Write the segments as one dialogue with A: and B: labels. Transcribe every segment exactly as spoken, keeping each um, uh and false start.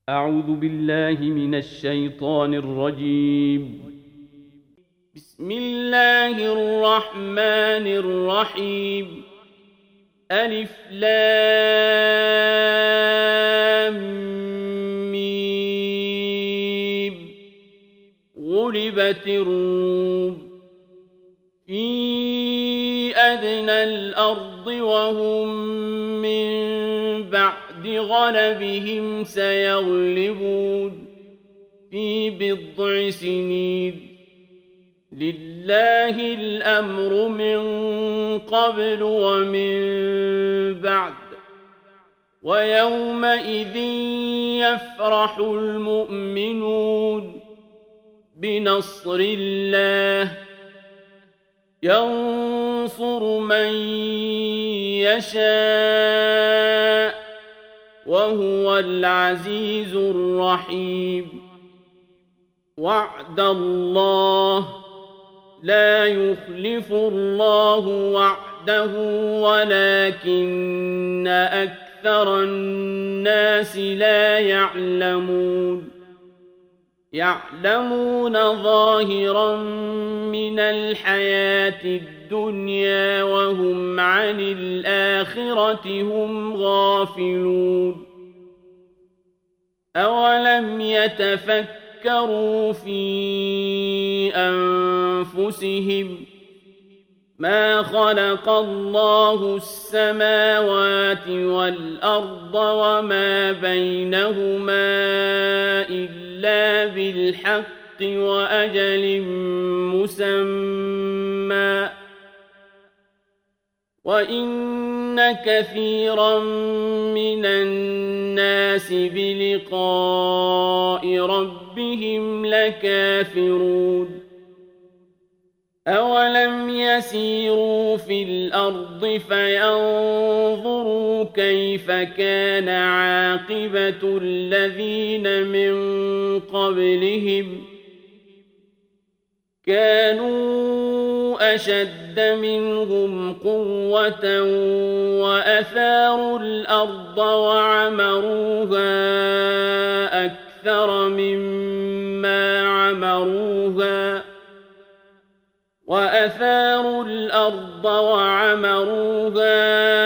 A: أعوذ بالله من الشيطان الرجيم. بسم الله الرحمن الرحيم. ألف لام ميم. غلبت الروم في أدنى الأرض وهم من بعد غلبهم سيغلبون في بضع سنين. لله الأمر من قبل ومن بعد، ويومئذ يفرح المؤمنون بنصر الله، ينصر من يشاء وهو العزيز الرحيم. وعد الله، لا يخلف الله وعده ولكن أكثر الناس لا يعلمون. يعلمون ظاهرا من الحياة الدنيا وهم عن الآخرة هم غافلون. أولم يتفكروا في أنفسهم ما خلق الله السماوات والأرض وما بينهما إلا بالحق وأجل مسمى، وإن كثيرا من الناس بلقاء ربهم لكافرون. أولم يسيروا في الأرض فينظروا كيف كان عاقبة الذين من قبلهم، كانوا أشد منهم قوة وأثاروا الأرض وعمروها أكثر مما عمروها وأثاروا الأرض وعمروها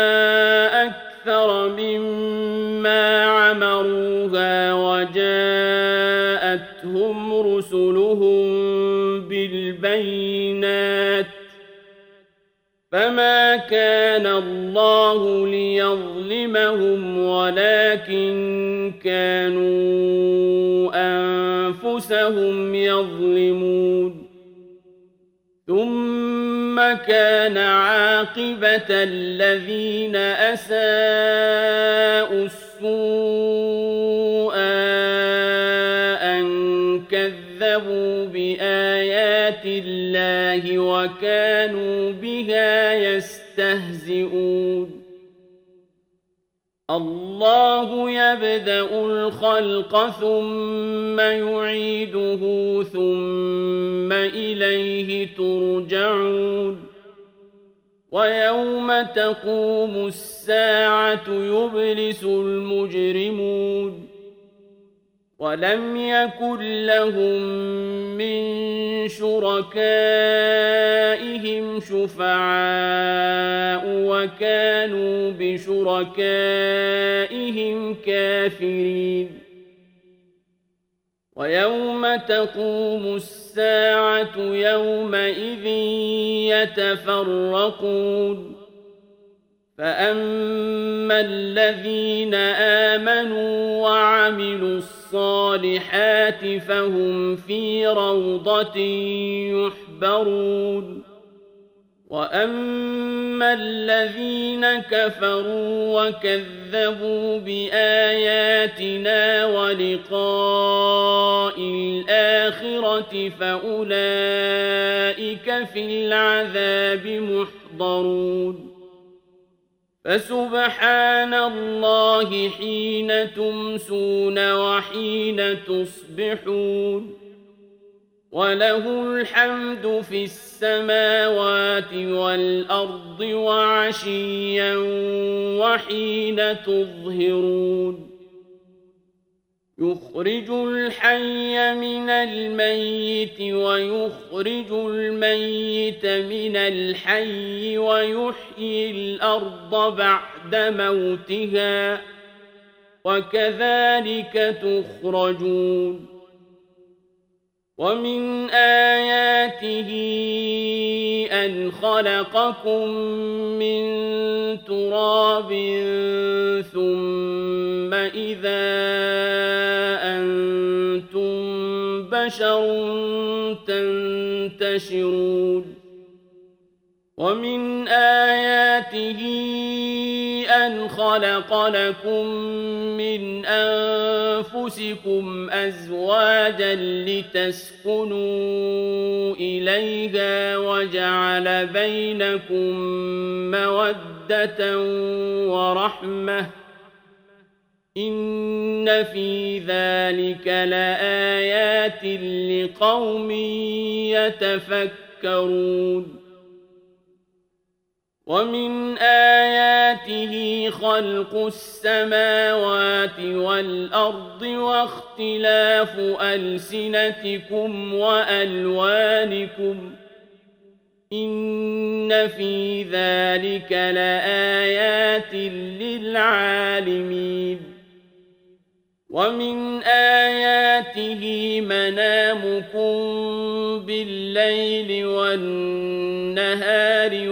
A: أكثر مما عمروها وجاءتهم رسلهم بالبينات، فما كان الله ليظلمهم ولكن كانوا أنفسهم يظلمون. ثم كان عاقبة الذين أساءوا السوء أن كذبوا بآيات الله وكانوا بها يستهزئون. الله يبدأ الخلق ثم يعيده ثم إليه ترجعون. ويوم تقوم الساعة يبلس المجرمون، ولم يكن لهم من شركائهم شفعاء وكانوا بشركائهم كافرين. ويوم تقوم الساعة يومئذ يتفرقون، فأما الذين آمنوا وعملوا الصالحات فهم في روضة يحبرون. وأما الذين كفروا وكذبوا بآياتنا ولقاء الآخرة فأولئك في العذاب محضرون. فسبحان الله حين تمسون وحين تصبحون، وله الحمد في السماوات والأرض وعشيا وحين تظهرون. يخرج الحي من الميت ويخرج الميت من الحي ويحيي الأرض بعد موتها وكذلك تخرجون ومن آياته أن خلقكم من تراب ثم إذا أنتم بشر تنتشرون ومن آياته أن خلق لكم من أنفسكم أزواجا لتسكنوا إليها وجعل بينكم مودة ورحمة إن في ذلك لآيات لقوم يتفكرون ومن آياته خلق السماوات والأرض واختلاف ألسنتكم وألوانكم إن في ذلك لآيات للعالمين ومن آياته منامكم بالليل والنهار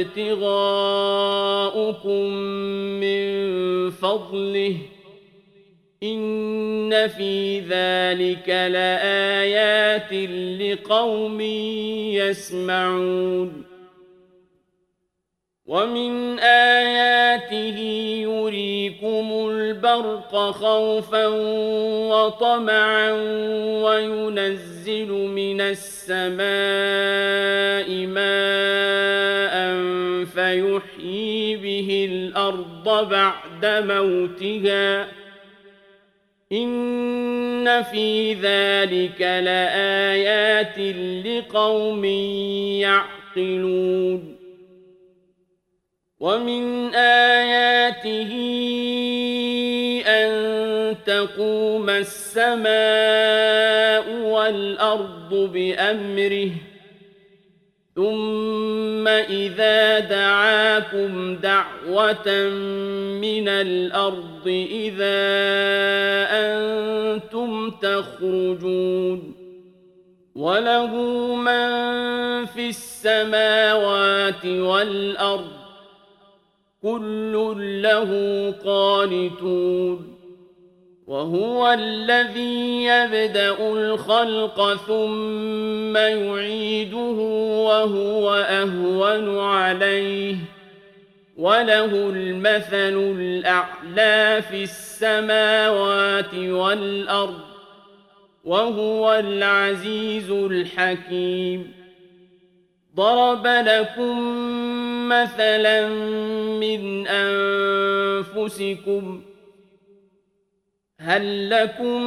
A: وابتغاؤكم من فضله إن في ذلك لآيات لقوم يسمعون ومن آياته يريكم البرق خوفا وطمعا وينزل من السماء ماء فيحيي به الأرض بعد موتها إن في ذلك لآيات لقوم يعقلون ومن آياته أن تقوم السماء والأرض بأمره ثم إذا دعاكم دعوة من الأرض إذا أنتم تخرجون وله من في السماوات والأرض كل له قانتون وهو الذي يبدأ الخلق ثم يعيده وهو أهون عليه وله المثل الأعلى في السماوات والأرض وهو العزيز الحكيم ضرب لكم مثلا من أنفسكم هل لكم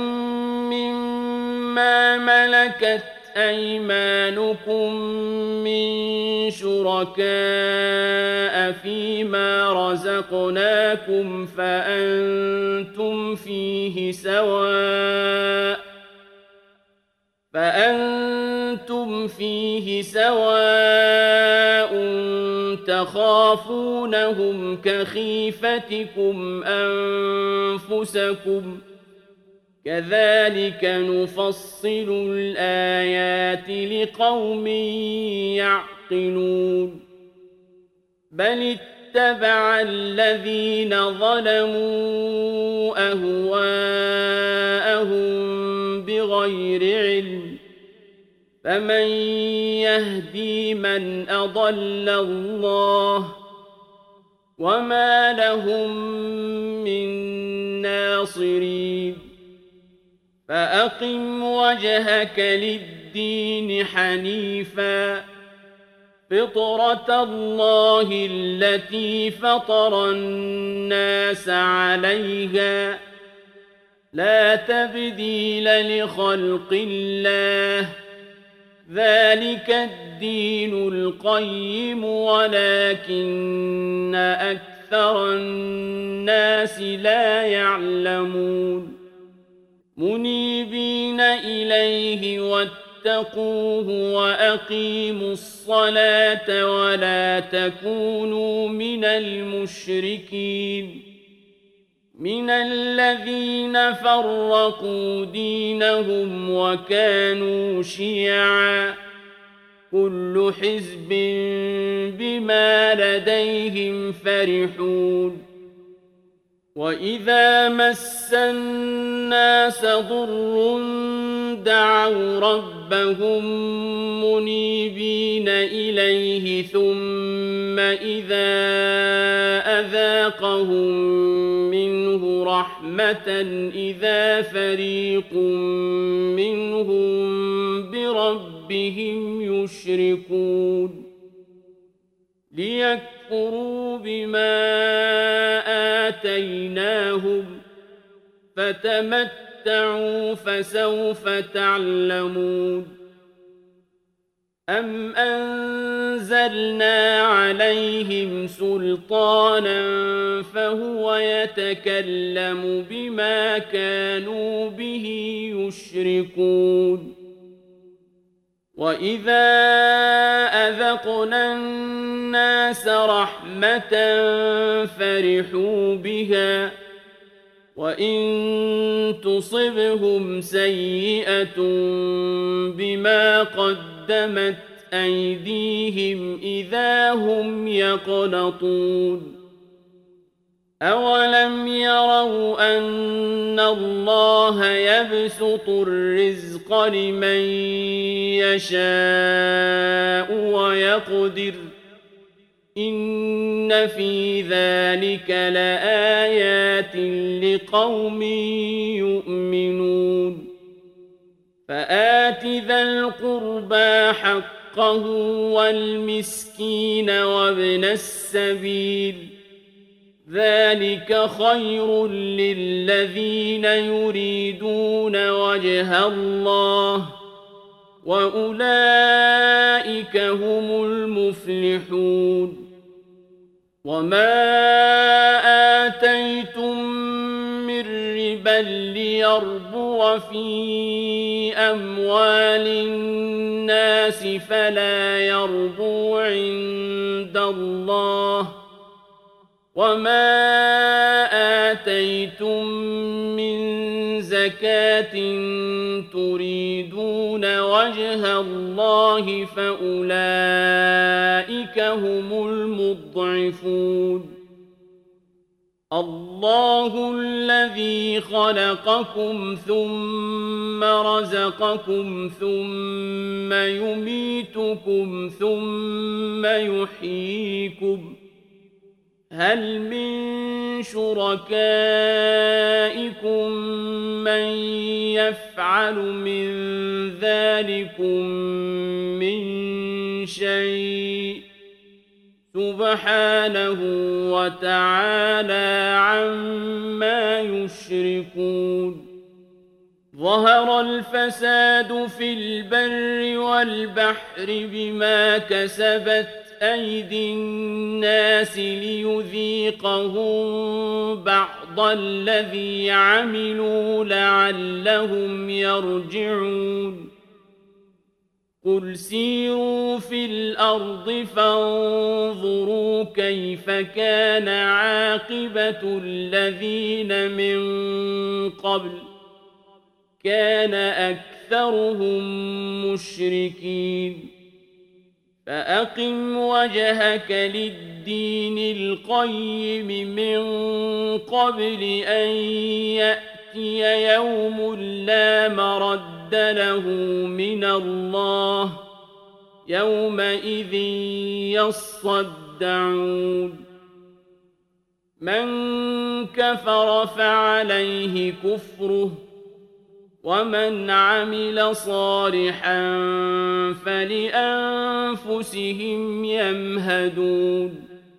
A: مما ملكت أيمانكم من شركاء فيما رزقناكم فأنتم فيه سواء فأنتم فيه سواء تخافونهم كخيفتكم أنفسكم كذلك نفصل الآيات لقوم يعقلون بل اتبع الذين ظلموا أهواءهم بغير علم فمن يهدي من أضل الله وما لهم من ناصرين فأقم وجهك للدين حنيفا فطرة الله التي فطر الناس عليها لا تبديل لخلق الله ذلك الدين القيم ولكن أكثر الناس لا يعلمون منيبين إليه واتقوه وأقيموا الصلاة ولا تكونوا من المشركين من الذين فرقوا دينهم وكانوا شيعا كل حزب بما لديهم فرحون وإذا مس الناس ضر دعوا ربهم منيبين إليه ثم إذا أذاقهم منه رحمة إذا فريق منهم بربهم يشركون ليكفروا بما آتيناهم فتمتعوا فسوف تعلمون أم أنزلنا عليهم سلطانا فهو يتكلم بما كانوا به يشركون وإذا أذقنا الناس رحمة فرحوا بها وإن تصبهم سيئة بما قدمت أيديهم إذا هم يقنطون أولم يروا أن الله يبسط الرزق لمن يشاء ويقدر إن في ذلك لآيات لقوم يؤمنون فآت ذا القربى حقه والمسكين وابن السبيل ذلك خير للذين يريدون وجه الله وأولئك هم المفلحون وما آتيتم من ربا ليربو في أموال الناس فلا يربو عند الله وما آتيتم من زكاة تريدون وجه الله فأولئك هم المضعفون الله الذي خلقكم ثم رزقكم ثم يميتكم ثم يحييكم هل من شركائكم من يفعل من ذلكم من شيء سبحانه وتعالى عما يشركون ظهر الفساد في البر والبحر بما كسبت أيدي الناس ليذيقهم بعض الذي عملوا لعلهم يرجعون قل سيروا في الأرض فانظروا كيف كان عاقبة الذين من قبل كان أكثرهم مشركين فأقم وجهك للدين القيم من قبل أن يأتي يوم لا مرد له من الله يومئذ يصدعون من كفر فعليه كفره ومن عمل صالحا فلأنفسهم يمهدون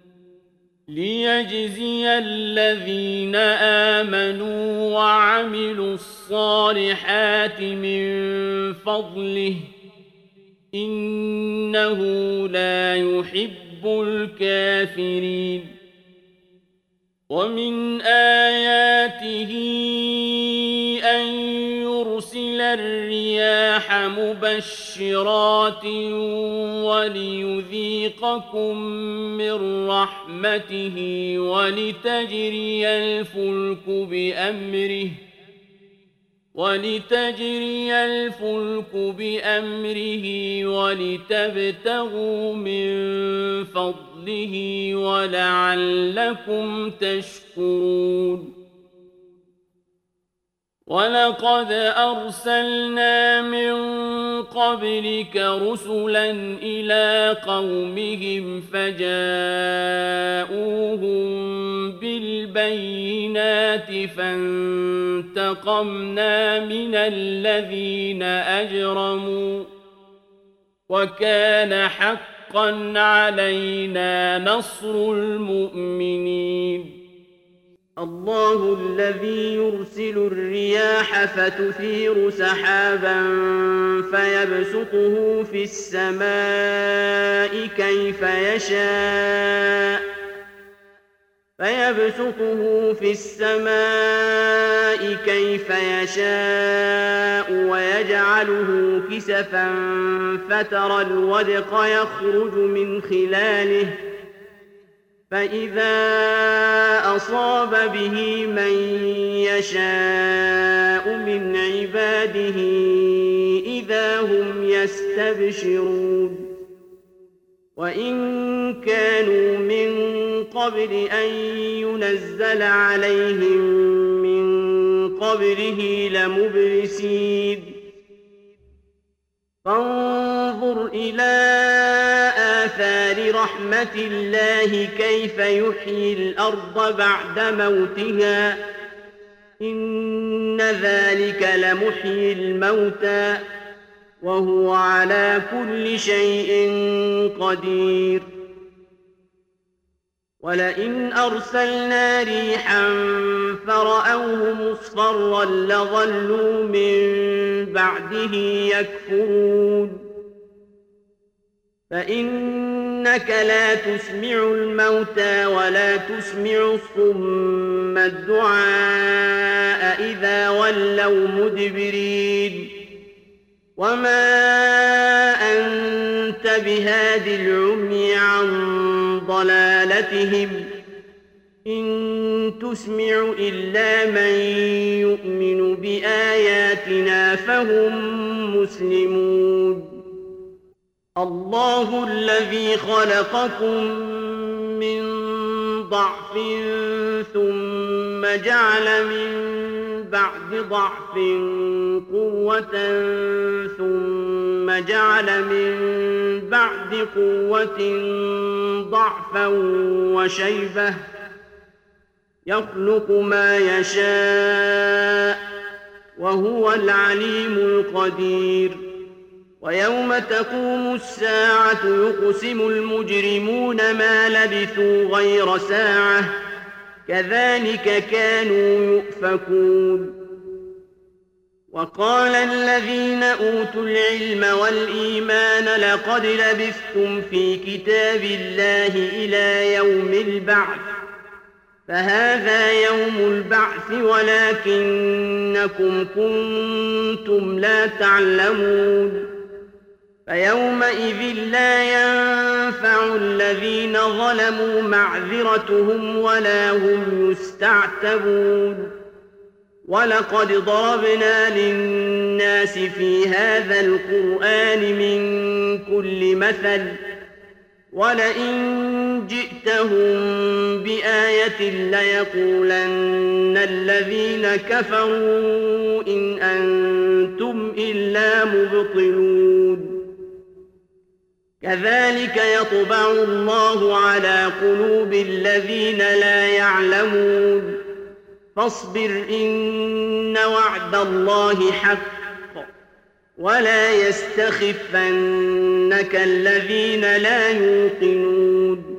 A: ليجزي الذين آمنوا وعملوا الصالحات من فضله إنه لا يحب الكافرين ومن آياته أن ليرسل الرياح مبشرات وليذيقكم من رحمته ولتجري الفلك بأمره ولتجري الفلك بأمره ولتبتغوا من فضله ولعلكم تشكرون ولقد أرسلنا من قبلك رسلا إلى قومهم فجاءوهم بالبينات فانتقمنا من الذين أجرموا وكان حقا علينا نصر المؤمنين
B: الله الذي يرسل الرياح فتثير سحابا فيبسطه في السماء كيف يشاء فيبسطه في السماء كيف يشاء ويجعله كسفا فترى الودق يخرج من خلاله فإذا أصاب به من يشاء من عباده إذا هم يستبشرون وإن كانوا من قبل أن ينزل عليهم من قبله لمبلسين فانظر إلى آثار رحمة الله كيف يحيي الأرض بعد موتها إن ذلك لمحيي الموتى وهو على كل شيء قدير ولئن أرسلنا ريحا فرأوه مصفرا لظلوا من بعده يكفرون فإنك لا تسمع الموتى ولا تسمع الصم الدعاء إذا ولوا مدبرين وما أنت بهاد العمي عن ضلالتهم إن تسمع إلا من يؤمن بآياتنا فهم مسلمون الله الذي خلقكم من ضعف ثم جعل من بعد ضعف قوة ثم جعل من بعد قوة ضعفا وشيبة يخلق ما يشاء وهو العليم القدير ويوم تقوم الساعة يقسم المجرمون ما لبثوا غير ساعة كذلك كانوا يؤفكون وقال الذين أوتوا العلم والإيمان لقد لبثتم في كتاب الله إلى يوم البعث فهذا يوم البعث ولكنكم كنتم لا تعلمون فيومئذ لا ينفع الذين ظلموا معذرتهم ولا هم يستعتبون ولقد ضربنا للناس في هذا القرآن من كل مثل ولئن جئتهم بآية ليقولن الذين كفروا إن أنتم إلا مبطلون كذلك يطبع الله على قلوب الذين لا يعلمون فاصبر إن وعد الله حق ولا يستخفنك الذين لا يوقنون